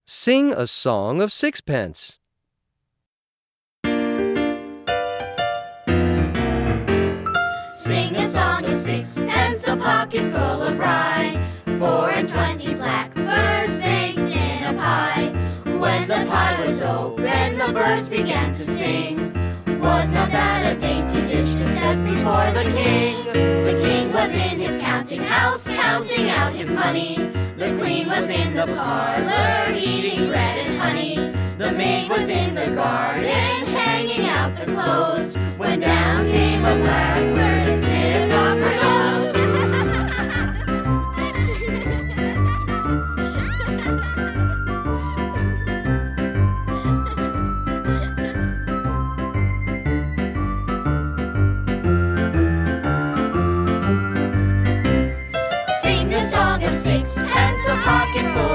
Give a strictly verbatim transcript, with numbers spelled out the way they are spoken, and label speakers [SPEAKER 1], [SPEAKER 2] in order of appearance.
[SPEAKER 1] Sing a song of sixpence.
[SPEAKER 2] Sing a song of sixpence, a pocket full of rye, four and twenty blackbirds baked in a pie. When the pie was open, the birds began to sing. Was not that a dainty dish to set before the king? The king was in his counting house, counting out his money. The queen was in the parlor, eating bread and honey. The maid was in the garden, hanging out the clothes, when down came a blackbird and snipped off her nose. Sing the song of sixpence, a pocket full